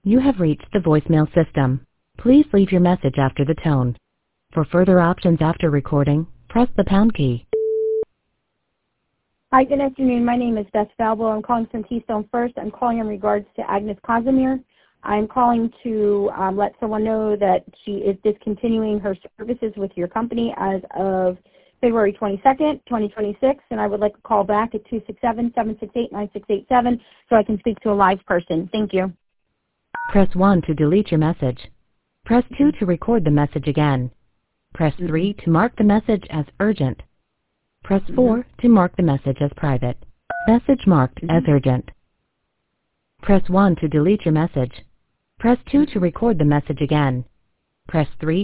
You have reached the voicemail system. Please leave your message after the tone. For further options after recording, press the pound key. Hi, good afternoon. My name is Beth Falbo. I'm calling from Keystone First. I'm calling in regards to Agnes Casimir. I'm calling to let someone know that she is discontinuing her services with your company as of February 22nd, 2026, and I would like to call back at 267-768-9687 so I can speak to a live person. Thank you. Press 1 to delete your message. Press 2 to record the message again. Press 3 to mark the message as urgent. Press 4 to mark the message as private. Message marked as urgent. Press 1 to delete your message. Press 2 to record the message again. Press 3